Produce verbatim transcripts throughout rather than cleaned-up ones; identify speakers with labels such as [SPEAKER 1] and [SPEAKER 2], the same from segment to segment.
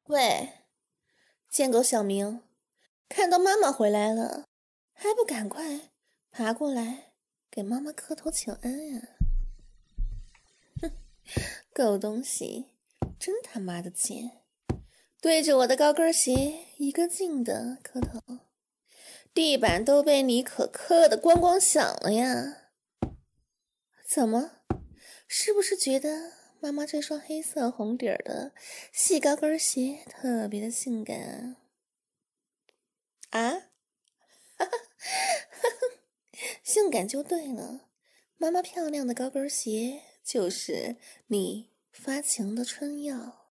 [SPEAKER 1] 喂，贱狗小明，看到妈妈回来了，还不赶快爬过来给妈妈磕头请安呀、啊？哼，狗东西，真他妈的贱！对着我的高跟鞋一个劲的磕头，地板都被你可磕得咣咣响了呀！怎么？是不是觉得妈妈这双黑色红底儿的细高跟鞋特别的性感啊？啊？性感就对了，妈妈漂亮的高跟鞋就是你发情的春药。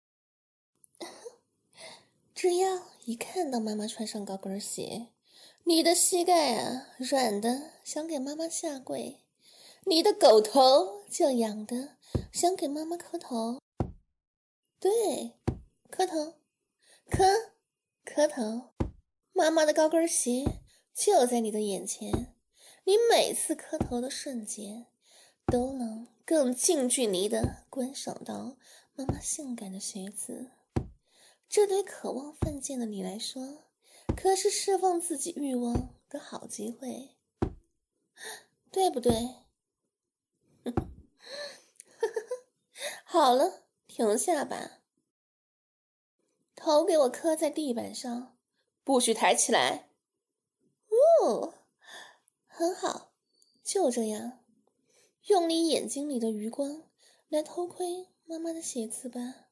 [SPEAKER 1] 只要一看到妈妈穿上高跟鞋，你的膝盖啊软的想给妈妈下跪，你的狗头就痒的想给妈妈磕头。对，磕头，磕，磕头。妈妈的高跟鞋就在你的眼前，你每次磕头的瞬间，都能更近距离的观赏到妈妈性感的鞋子。这对渴望犯贱的你来说，可是释放自己欲望的好机会，对不对？好了，停下吧，头给我磕在地板上，不许抬起来。哦，很好，就这样，用你眼睛里的余光来偷窥妈妈的鞋子吧。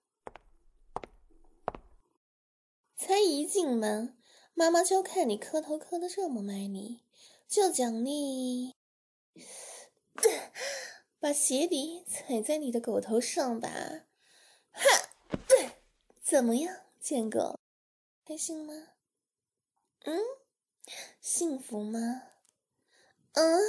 [SPEAKER 1] 才一进门，妈妈就看你磕头磕得这么卖力，就奖励把鞋底踩在你的狗头上吧。哈，怎么样，贱狗，开心吗？嗯，幸福吗？嗯，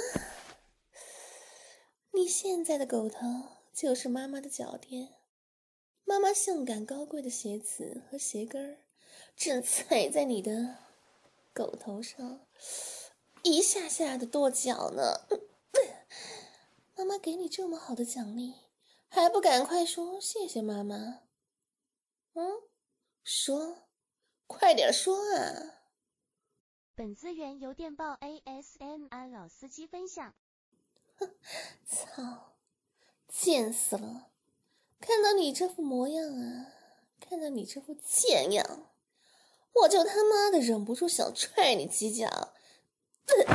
[SPEAKER 1] 你现在的狗头就是妈妈的脚垫，妈妈性感高贵的鞋子和鞋跟儿正踩在你的狗头上，一下下的跺脚呢。妈妈给你这么好的奖励，还不赶快说谢谢妈妈？嗯，说，快点说啊！
[SPEAKER 2] 本资源由电报 A S M R 老司机分享。
[SPEAKER 1] 哼，操，贱死了！看到你这副模样啊，看到你这副贱样，我就他妈的忍不住想踹你几脚。呃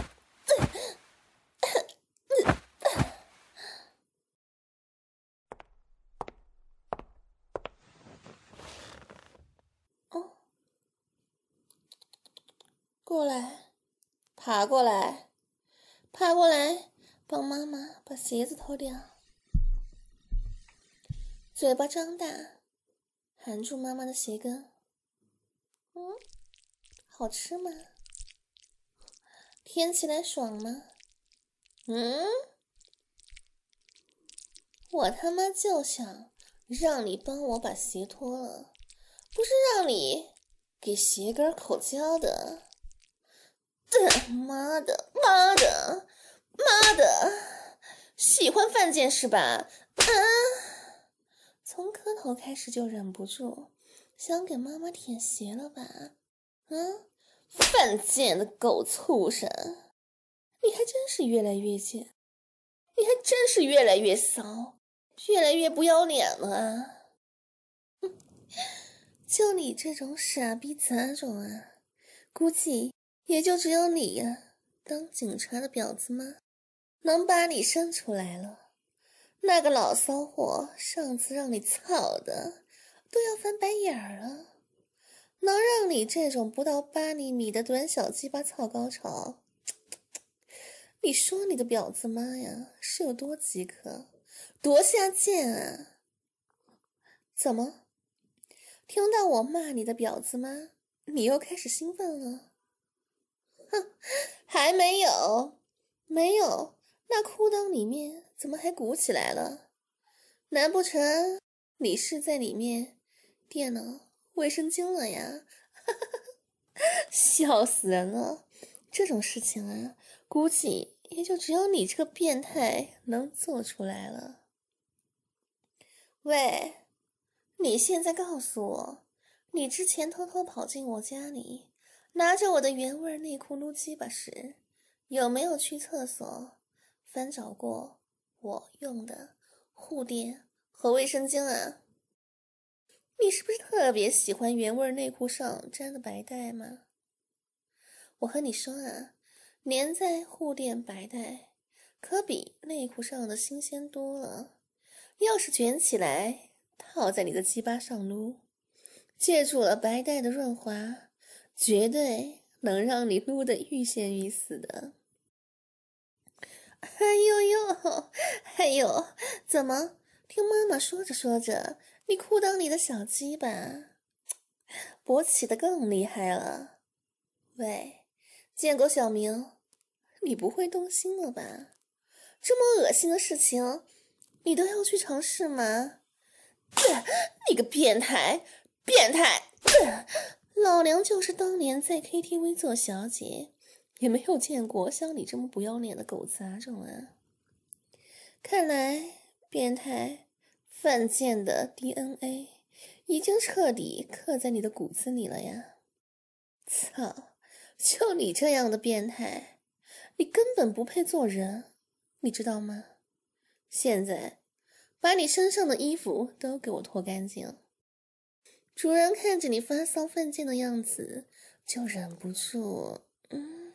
[SPEAKER 1] 哦，过来，爬过来，爬过来，帮妈妈把鞋子脱掉。嘴巴张大，含住妈妈的鞋跟。嗯，好吃吗？舔起来爽吗？嗯，我他妈就想让你帮我把鞋脱了，不是让你给鞋跟口交的。呃，妈的，妈的，妈的，喜欢犯贱是吧？啊！从磕头开始就忍不住想给妈妈舔鞋了吧？嗯，犯贱的狗畜生，你还真是越来越贱，你还真是越来越骚，越来越不要脸了啊！就你这种傻逼杂种啊，估计也就只有你呀、啊，当警察的婊子吗？能把你生出来了。那个老骚货上次让你操的都要翻白眼儿了，能让你这种不到八厘米的短小鸡巴操高潮，你说你个婊子妈呀是有多饥渴，多下贱啊？怎么听到我骂你的婊子妈，你又开始兴奋了？哼，还没有，没有，那裤裆里面怎么还鼓起来了？难不成你是在里面垫了卫生巾了呀？笑死人了！这种事情啊，估计也就只有你这个变态能做出来了。喂，你现在告诉我， 你之前偷偷跑进我家里，拿着我的原味内裤撸鸡巴时，有没有去厕所翻找过我用的护垫和卫生巾啊？你是不是特别喜欢原味内裤上沾的白带吗？我和你说啊，粘在护垫白带可比内裤上的新鲜多了。要是卷起来套在你的鸡巴上撸，借助了白带的润滑，绝对能让你撸得欲仙欲死的。哎呦呦，哎呦，怎么听妈妈说着说着，你裤裆里的小鸡巴勃起的更厉害了？喂，贱狗小明，你不会动心了吧？这么恶心的事情你都要去尝试吗？你个变态变态！老娘就是当年在 K T V 做小姐，也没有见过像你这么不要脸的狗杂种啊！看来变态犯贱的 D N A 已经彻底刻在你的骨子里了呀！操，就你这样的变态，你根本不配做人，你知道吗？现在把你身上的衣服都给我脱干净。主人看着你发骚犯贱的样子，就忍不住嗯，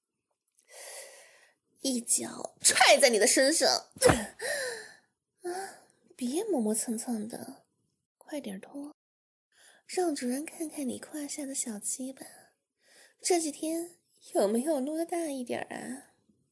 [SPEAKER 1] 一脚踹在你的身上。啊，别磨磨蹭蹭的，快点脱，让主人看看你胯下的小鸡巴，这几天有没有撸得大一点啊？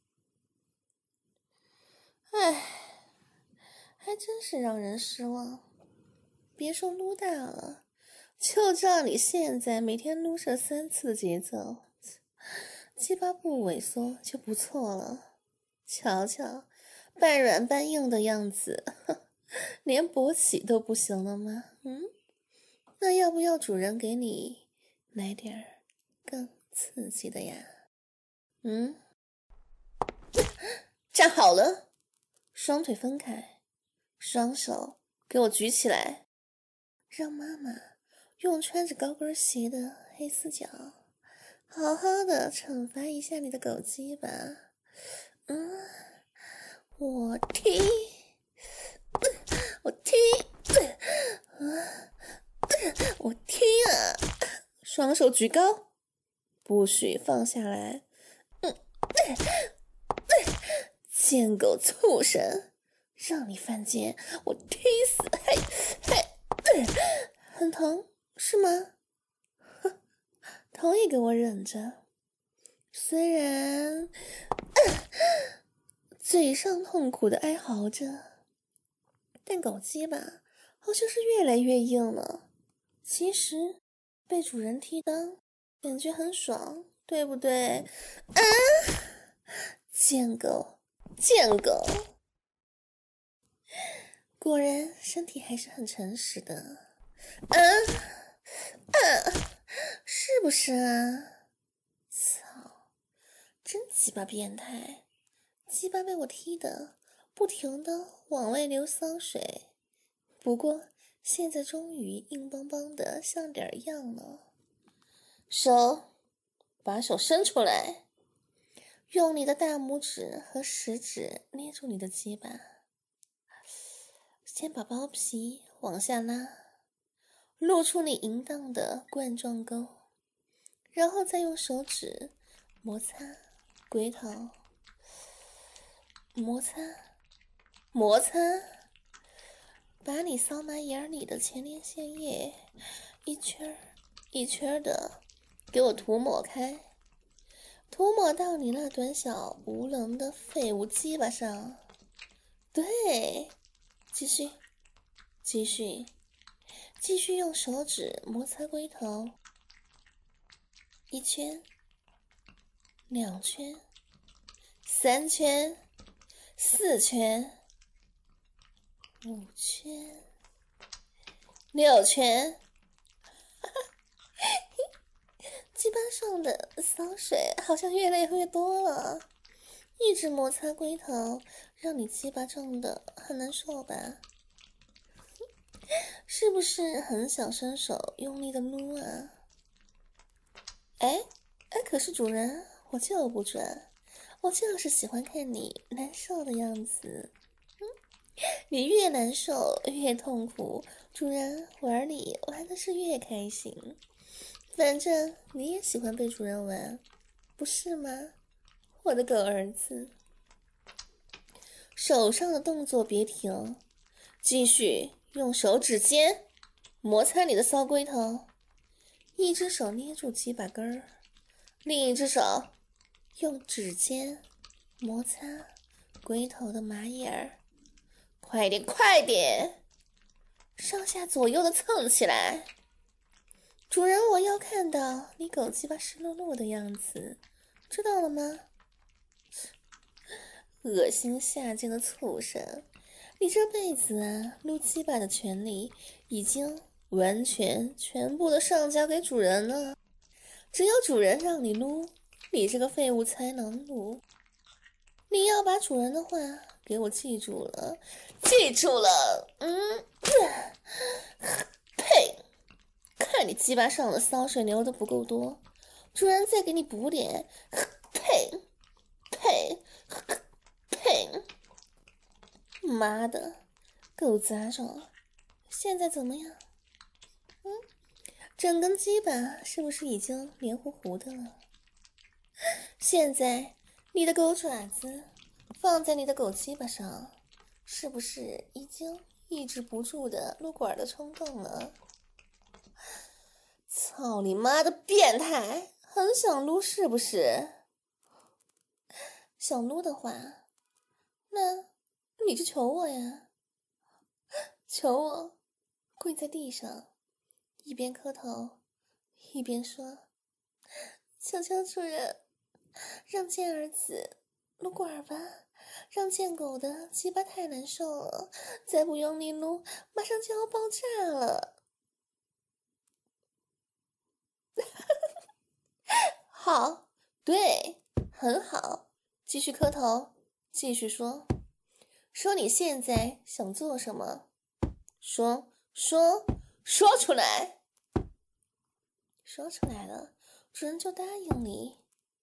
[SPEAKER 1] 唉，还真是让人失望。别说撸大了，就照你现在每天撸射三次的节奏，鸡巴不萎缩就不错了。瞧瞧，半软半硬的样子，连勃起都不行了吗？嗯，那要不要主人给你来点儿更刺激的呀？嗯，站好了，双腿分开，双手给我举起来，让妈妈用穿着高跟鞋的黑丝脚好好的惩罚一下你的狗鸡吧。嗯，我踢，我踢，我踢啊！双手举高，不许放下来。嗯，贱狗畜生，让你犯贱，我踢死！嘿，嘿，很疼是吗？哼，疼也给我忍着。虽然、呃、嘴上痛苦的哀嚎着，但狗鸡巴好像是越来越硬了。其实被主人踢裆，感觉很爽，对不对？啊！贱狗，贱狗，果然身体还是很诚实的。啊啊，是不是啊？操，真鸡巴变态！鸡巴被我踢的不停的往外流骚水，不过现在终于硬邦邦的像点样了。手，把手伸出来，用你的大拇指和食指捏住你的鸡巴，先把包皮往下拉，露出你淫荡的冠状沟，然后再用手指摩擦龟头，摩擦摩擦，把你骚麻眼里的前列腺液一圈一圈的给我涂抹开，涂抹到你那短小无能的废物鸡巴上。对，继续继续继续用手指摩擦龟头，一圈两圈三圈四圈五圈六圈，鸡巴上的骚水好像越来越多了，一直摩擦龟头，让你鸡巴胀得很难受吧？ 是不是很想伸手用力的撸啊？哎哎，可是主人，我就不准，我就是喜欢看你难受的样子。嗯，你越难受越痛苦，主人玩你玩的是越开心。反正你也喜欢被主人玩，不是吗？我的狗儿子。手上的动作别停，继续用手指尖摩擦你的骚龟头，一只手捏住鸡巴根儿，另一只手用指尖摩擦龟头的马眼儿，快点快点，上下左右的蹭起来。主人，我要看到你狗鸡巴湿漉漉的样子，知道了吗？恶心下贱的畜生，你这辈子啊撸鸡巴的权利已经完全全部的上交给主人了，只有主人让你撸，你这个废物才能撸。你要把主人的话给我记住了，记住了。嗯，呸！看你鸡巴上的骚水流的不够多，主人再给你补点。呸呸呸！妈的，狗杂种！现在怎么样？嗯，整根鸡巴是不是已经黏糊糊的了？现在你的狗爪子放在你的狗鸡巴上，是不是已经抑制不住的撸管的冲动了？操你妈的变态，很想撸是不是？想撸的话，那你就求我呀，求我跪在地上，一边磕头一边说，求求主人，让贱儿子撸管吧，让贱狗的鸡巴太难受了，再不用力撸马上就要爆炸了。好，对，很好，继续磕头，继续说，说你现在想做什么，说说说出来，说出来了，主人就答应你。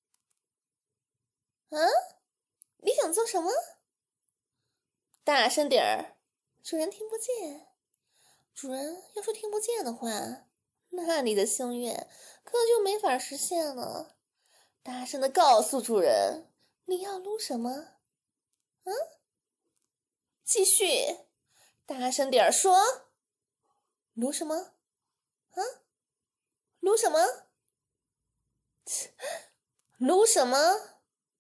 [SPEAKER 1] 啊，你想做什么？大声点儿，主人听不见。主人要是听不见的话，那你的心愿可就没法实现了。大声的告诉主人，你要撸什么？嗯，继续，大声点说，撸什么？啊，撸什么？撸什么？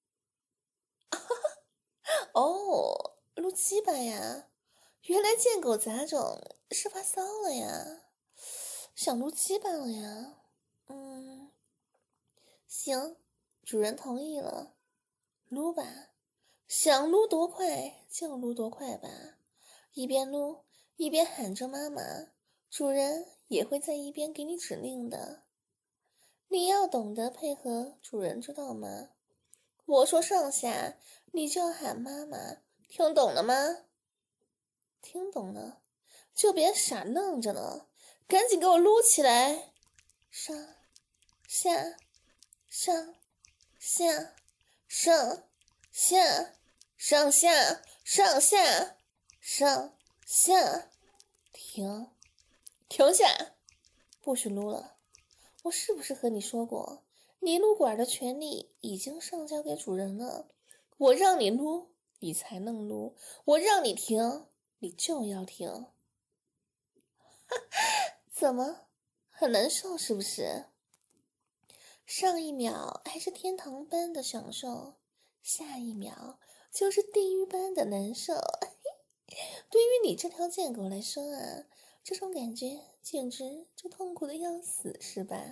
[SPEAKER 1] 哦，撸鸡巴呀！原来贱狗杂种是发骚了呀，想撸鸡巴了呀。嗯，行，主人同意了，撸吧，想撸多快就撸多快吧。一边撸一边喊着妈妈，主人也会在一边给你指令的。你要懂得配合主人，知道吗？我说上下，你就要喊妈妈，听懂了吗？听懂了，就别傻愣着了，赶紧给我撸起来！上下上下上下上下上下上下，停，停下，不许撸了！我是不是和你说过，你撸管的权利已经上交给主人了？我让你撸，你才能撸；我让你停，你就要停。怎么，很难受是不是？上一秒还是天堂般的享受，下一秒就是地狱般的难受。对于你这条贱狗来说啊，这种感觉简直就痛苦的要死，是吧？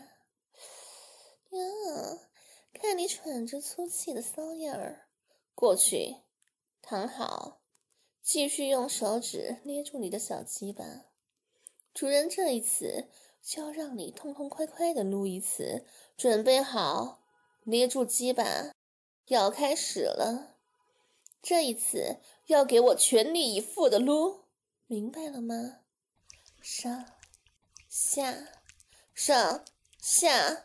[SPEAKER 1] 呀，看你喘着粗气的骚样儿，过去，躺好，继续用手指捏住你的小鸡巴。主人这一次就要让你痛痛快快的撸一次，准备好，捏住鸡巴，要开始了。这一次要给我全力以赴的撸，明白了吗？ 上下上下，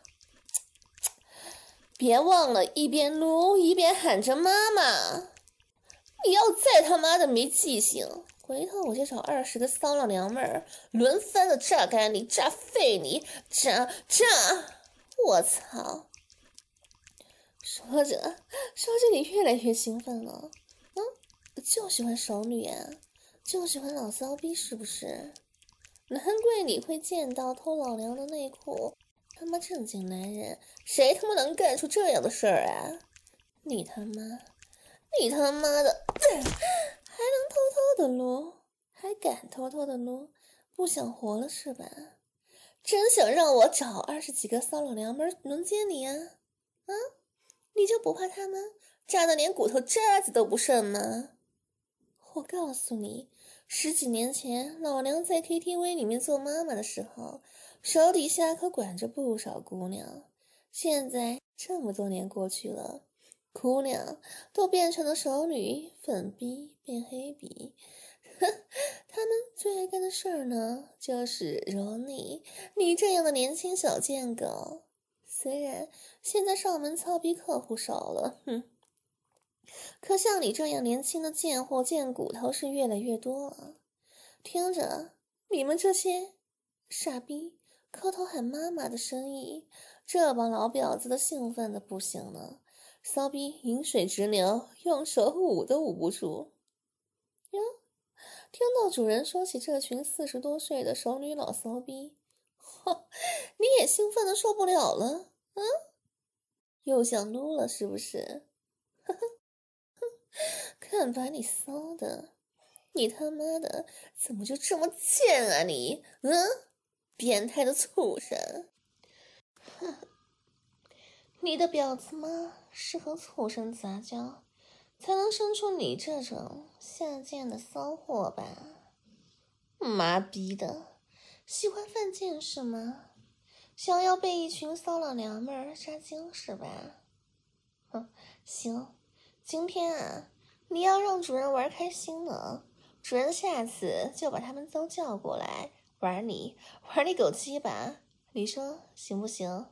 [SPEAKER 1] 别忘了一边撸一边喊着妈妈。你要再他妈的没记性，回头我就找二十个骚老娘们儿轮番的榨干你，榨废你，榨榨！我操！说着说着，你越来越兴奋了。嗯，就喜欢熟女啊，就喜欢老骚逼是不是？难怪你会见到偷老娘的内裤，他妈正经男人谁他妈能干出这样的事儿啊？你他妈！你他妈的还能偷偷的撸，还敢偷偷的撸，不想活了是吧？真想让我找二十几个骚老娘们轮奸你啊？啊，你就不怕他们炸得连骨头渣子都不剩吗？我告诉你，十几年前老娘在 K T V 里面做妈妈的时候，手底下可管着不少姑娘。现在这么多年过去了，姑娘都变成了熟女，粉逼变黑逼，他们最爱干的事儿呢，就是揉你，你这样的年轻小贱狗。虽然现在上门操逼客户少了，哼，可像你这样年轻的贱货贱骨头是越来越多了。听着，你们这些傻逼磕头喊妈妈的生意，这帮老婊子的兴奋的不行了。骚逼饮水直流，用手捂都捂不住。哟，听到主人说起这群四十多岁的熟女老骚逼，呵，你也兴奋的受不了了，嗯？又想撸了是不是？呵呵呵，看把你骚的，你他妈的怎么就这么贱啊你？嗯，变态的畜生！哼。你的婊子妈是和畜生杂交，才能生出你这种下贱的骚货吧？妈逼的，喜欢犯贱是吗？想要被一群骚老娘们儿扎精是吧？哼，行，今天啊，你要让主人玩开心了，主人下次就把他们都叫过来玩你，玩你狗鸡吧，你说行不行？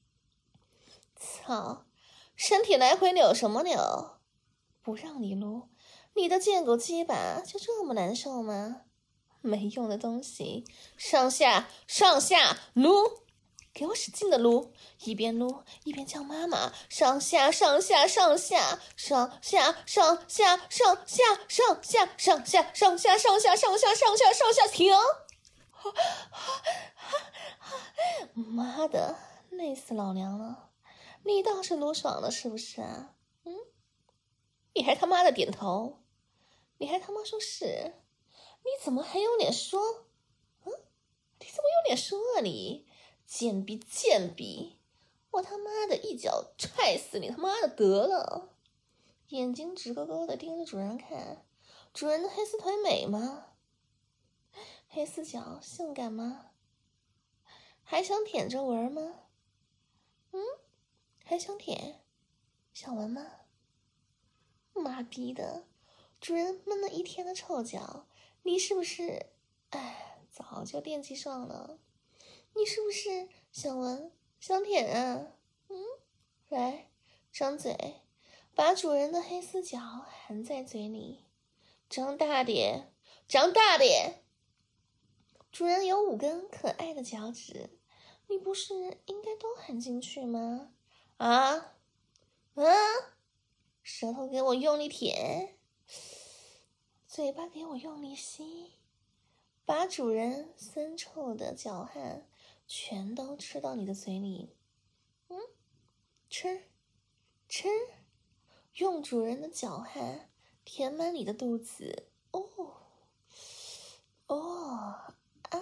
[SPEAKER 1] 操，身体来回扭什么扭？不让你撸，你的贱狗鸡巴就这么难受吗？没用的东西，上下上下撸，给我使劲的撸，一边撸一边叫妈妈，上下上下上下上下上下上下上下上下上下上下上下上下上下停！妈的，累死老娘了！你倒是撸爽了是不是啊？嗯，你还他妈的点头，你还他妈说是，你怎么还有脸说？嗯，你怎么有脸说啊你？贱逼贱逼，我他妈的一脚踹死你他妈的得了！眼睛直勾勾的盯着主人看，主人的黑丝腿美吗？黑丝脚性感吗？还想舔着玩吗？嗯？还想舔？想闻吗？妈逼的，主人闷了一天的臭脚，你是不是？哎，早就惦记上了。你是不是想闻想舔啊？嗯，来，张嘴，把主人的黑丝脚含在嘴里，张大点，张大点。主人有五根可爱的脚趾，你不是应该都含进去吗？啊啊！舌头给我用力舔，嘴巴给我用力吸，把主人酸臭的脚汗全都吃到你的嘴里。嗯，吃吃，用主人的脚汗填满你的肚子。哦哦啊！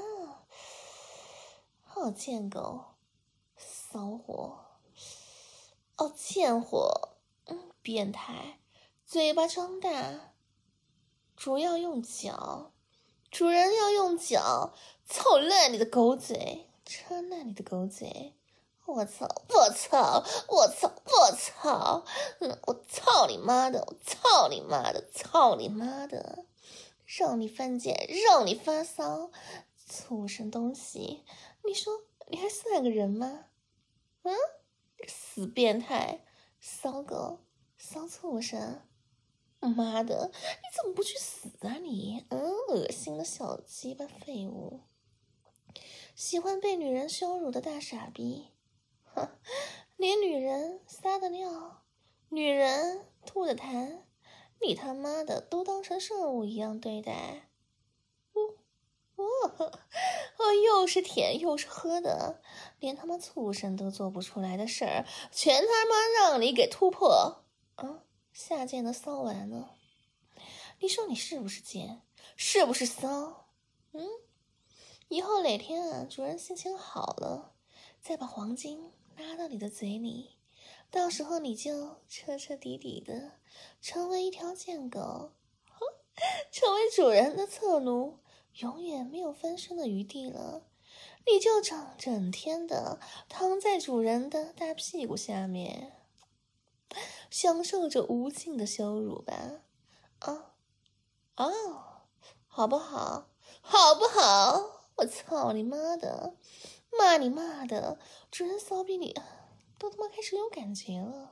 [SPEAKER 1] 好贱狗，骚货！哦，贱货！嗯，变态！嘴巴张大，主要用脚，主人要用脚操烂你的狗嘴，扯烂你的狗嘴！我操！我操！我操！我操！嗯，我操你妈的！我操你妈的！操你妈的！让你犯贱，让你发骚， 畜生东西，你说你还算个人吗？嗯，死变态，骚狗，骚畜生！妈的，你怎么不去死啊你？嗯，恶心的小鸡巴废物，喜欢被女人羞辱的大傻逼！哼，连女人撒的尿，女人吐的痰，你他妈的都当成圣物一样对待。哦哦，又是舔又是喝的，连他妈畜生都做不出来的事儿，全他妈让你给突破啊！下贱的骚完了，你说你是不是贱？是不是骚？嗯，以后哪天啊，主人心情好了，再把黄金拉到你的嘴里，到时候你就彻彻底底的成为一条贱狗，成为主人的侧奴。永远没有翻身的余地了，你就整整天的躺在主人的大屁股下面，享受着无尽的羞辱吧。啊哦，好不好？好不好？我操你妈的！骂你骂的，主人骚逼你都他妈开始有感觉了，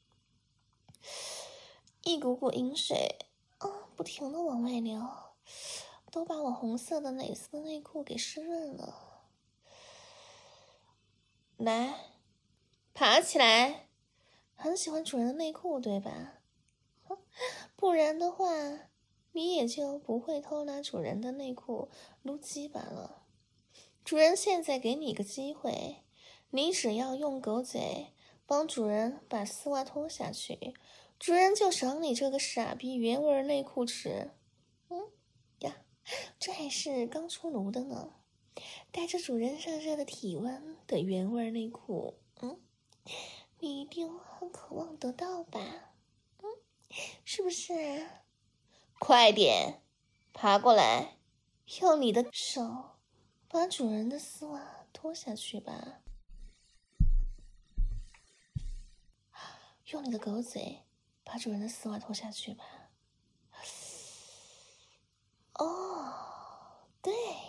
[SPEAKER 1] 一股股阴水啊，不停的往外流。都把我红色的蕾丝的内裤给湿润了。来，爬起来！很喜欢主人的内裤，对吧？不然的话，你也就不会偷拿主人的内裤撸鸡巴了。主人现在给你个机会，你只要用狗嘴帮主人把丝袜脱下去，主人就赏你这个傻逼原味内裤吃。嗯呀。这还是刚出炉的呢，带着主人热热的体温的原味内裤，嗯，你一定很渴望得到吧？嗯，是不是啊？快点，爬过来，用你的手把主人的丝袜脱下去吧，用你的狗嘴把主人的丝袜脱下去吧。哦，对。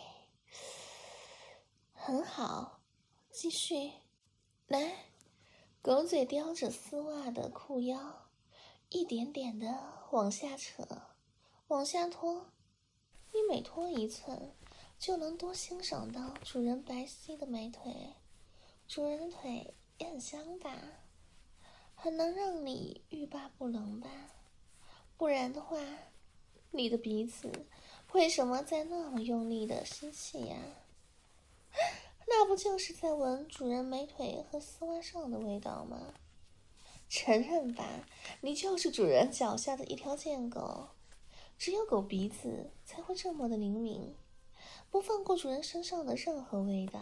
[SPEAKER 1] 很好，继续，来，狗嘴叼着丝袜的裤腰，一点点的往下扯，往下拖。你每拖一寸，就能多欣赏到主人白皙的美腿。主人的腿也很香吧，很能让你欲罢不能吧？不然的话，你的鼻子为什么在那么用力的吸气呀？那不就是在闻主人美腿和丝袜上的味道吗？承认吧，你就是主人脚下的一条贱狗。只有狗鼻子才会这么的灵敏，不放过主人身上的任何味道。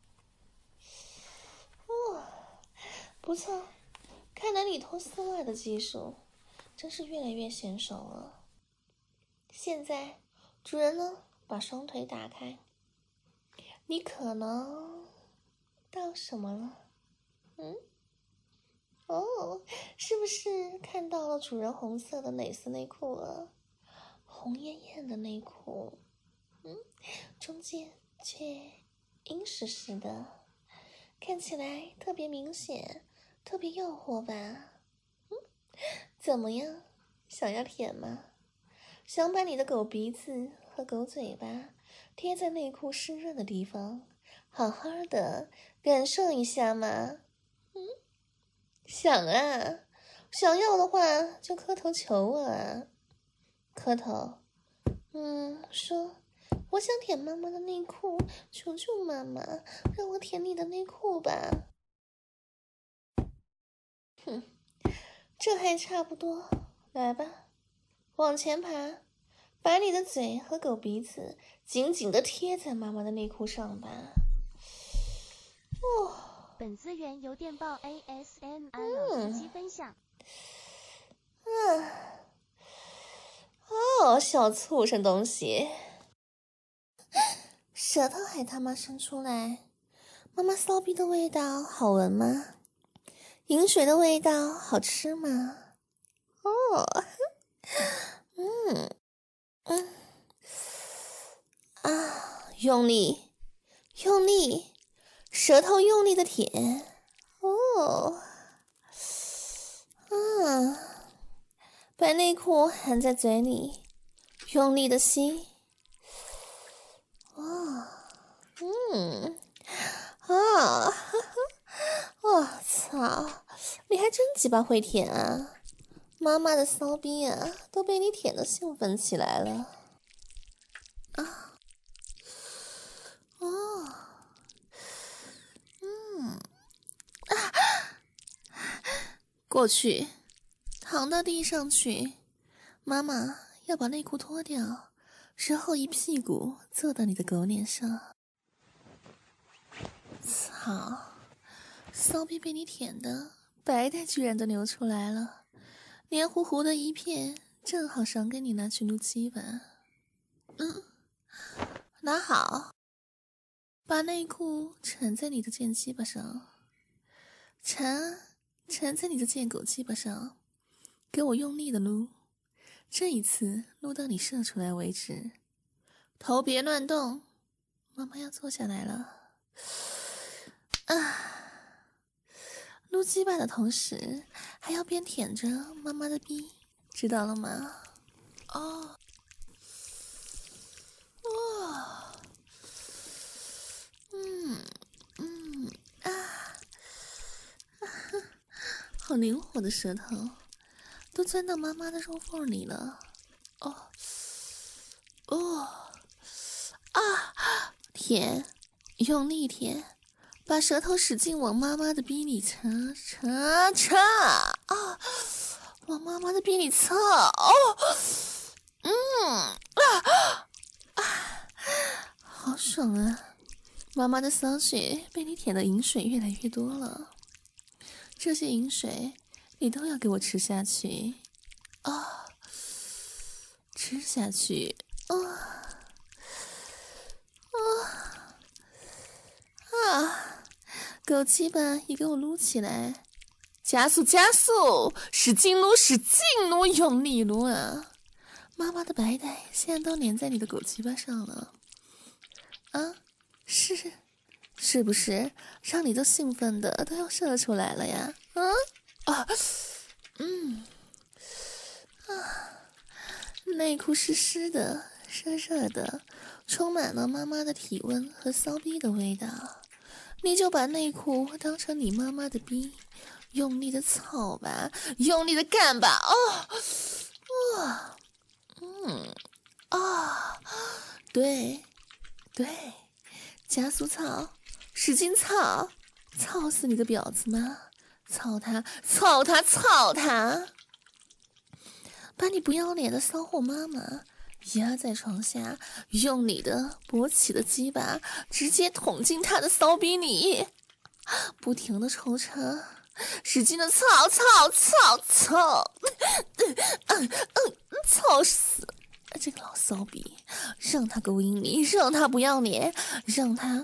[SPEAKER 1] 哦，不错，看来你脱丝袜的技术真是越来越娴熟了。现在，主人呢，把双腿打开。你可能到什么了？嗯？哦，是不是看到了主人红色的蕾丝内裤了？红艳艳的内裤，嗯，中间却阴湿湿的，看起来特别明显，特别诱惑吧？嗯，怎么样？想要舔吗？想把你的狗鼻子和狗嘴巴贴在内裤湿润的地方，好好的感受一下吗？嗯，想啊，想要的话就磕头求我啊，磕头。嗯，说我想舔妈妈的内裤，求求妈妈让我舔你的内裤吧。哼，这还差不多，来吧，往前爬。把你的嘴和狗鼻子紧紧地贴在妈妈的内裤上吧。哦，
[SPEAKER 2] 本资源由电报 A S M R 老司机分享。
[SPEAKER 1] 嗯，哦，小畜生东西，舌头还他妈伸出来！妈妈骚逼的味道好闻吗？饮水的味道好吃吗？哦，嗯嗯啊， 用力，用力，舌头用力的舔。哦，啊，把内裤含在嘴里，用力的吸。哦，嗯，啊，我操，你还真鸡巴会舔啊！妈妈的骚逼啊，都被你舔得兴奋起来了。啊，哦，嗯，啊，过去，躺到地上去，妈妈要把内裤脱掉，然后一屁股坐到你的狗脸上。操，骚逼被你舔的白带居然都流出来了，黏糊糊的一片，正好赏给你拿去撸鸡巴。嗯，拿好，把内裤缠在你的贱鸡巴上，缠缠在你的贱狗鸡巴上，给我用力的撸，这一次撸到你射出来为止，头别乱动，妈妈要坐下来了。啊，撸鸡巴的同时还要边舔着妈妈的逼，知道了吗？哦，哇，嗯嗯啊，好灵活的舌头，都钻到妈妈的肉缝里了。哦哦啊，舔，用力舔，把舌头使劲往妈妈的逼里插插插啊，往妈妈的逼里插。哦，嗯啊啊，好爽啊！妈妈的骚血被你舔的饮水越来越多了，这些饮水你都要给我吃下去啊！吃下去啊啊啊！狗鸡巴也给我撸起来，加速加速，使劲撸使劲撸，用力撸啊！妈妈的白带现在都粘在你的狗鸡巴上了啊！是是不是让你都兴奋的都要射出来了呀？啊啊嗯啊！内裤湿湿的，热热的，充满了妈妈的体温和骚逼的味道。你就把内裤当成你妈妈的逼，用力的操吧，用力的干吧！哦，哇，嗯，啊，对，对，加速操，使劲操，操死你个婊子妈！操他，操他，操他！把你不要脸的骚货妈妈压在床下，用你的勃起的鸡巴直接捅进她的骚逼里，不停的抽插，使劲的操操操操，嗯嗯嗯，操死这个老骚逼，让他勾引你，让他不要脸，让他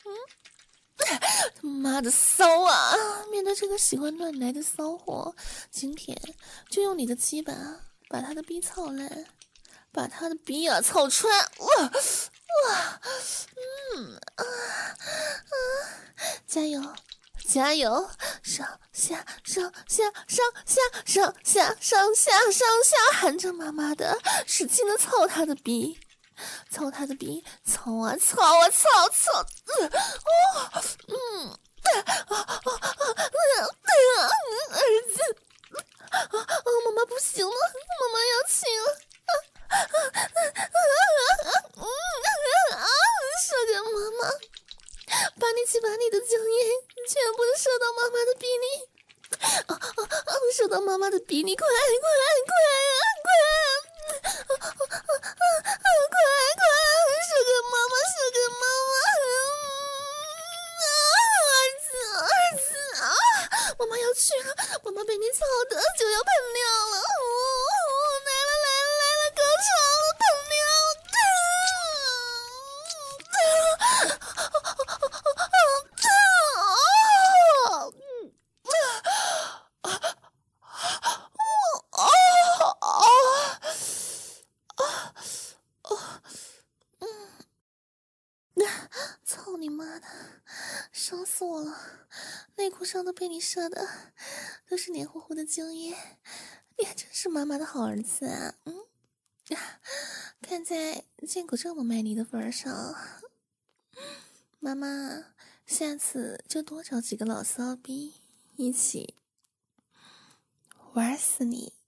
[SPEAKER 1] 嗯，妈的骚啊！面对这个喜欢乱来的骚货，今天就用你的鸡巴把他的逼操烂，把他的逼啊操穿！哇哇，嗯啊啊！加油！加油！上下上下上下上下上下上下，含着妈妈的，使劲的操他的逼，操他的逼，操啊操啊操操！呃、哦，嗯，啊啊啊啊！儿子，啊，妈妈不行了，妈妈要亲了！啊啊啊啊啊！嗯啊，射给妈妈，把你去把你的精液全部射到妈妈的逼里！啊啊啊！射到妈妈的逼里，快快快啊快！啊啊啊啊！快快，射给妈妈，射给妈妈！啊，儿子儿子啊！妈妈要去了，妈妈被你操的就要喷尿了！哦，来了来了来了，高潮了，喷尿！ 妈的，爽死我了！内裤上都被你射的都是黏糊糊的精液，你还真是妈妈的好儿子啊！嗯，看在见过这么卖力的份上，妈妈下次就多找几个老骚逼一起玩死你！